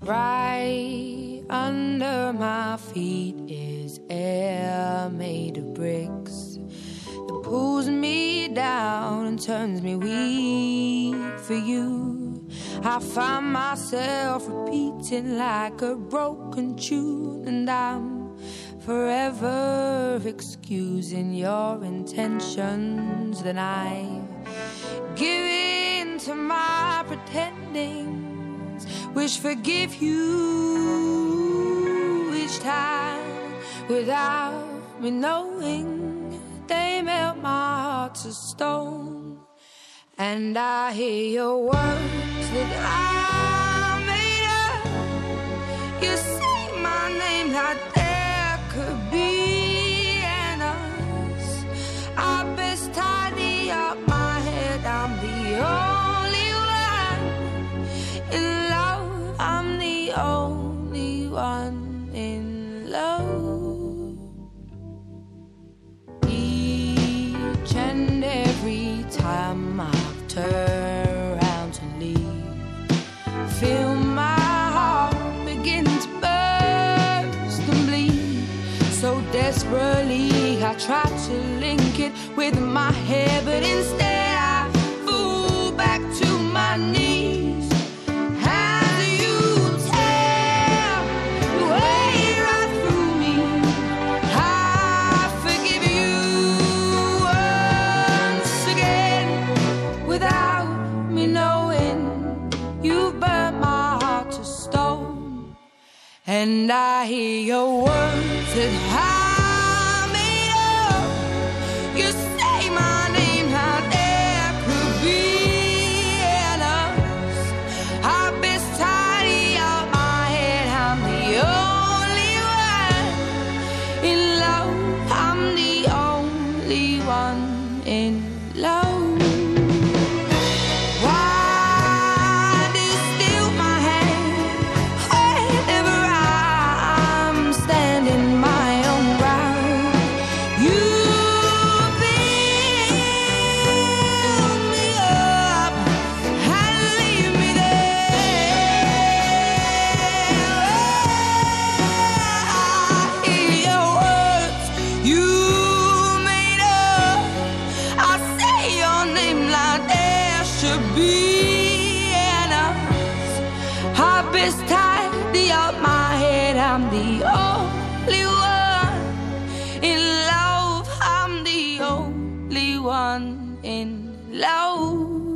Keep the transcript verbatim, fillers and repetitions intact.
Right under my feet is air made of bricks that pulls me down and turns me weak for you. I find myself repeating like a broken tune, and I'm forever excusing your intentions. Then I give in to my pretendings, which forgive you each time without me knowing. They melt my heart to stone, and I hear your words that I made up. You say my name like there could be an us. I best tidy up my head. I'm the only one in love. I'm the only one in love. Each and every time I've turned around to leave, feel my heart begin to burst and bleed. So desperately I try to link it with my hair, but instead I fall back to my knees. As you tear your way right through me, I forgive you once again without me knowing. You've burnt my heart to stone, and I hear your words that I made up. You say my name, how there could be an us. I best tidy up my head. I'm the only one in love. I'm the only one in love. Why do you steal my hand whenever I'm standing my own ground? You build me up and leave me there. I hear your words you made up. I say your name like there should be an us. I best tidy up my head. I'm the only one in love. I'm the only one in love.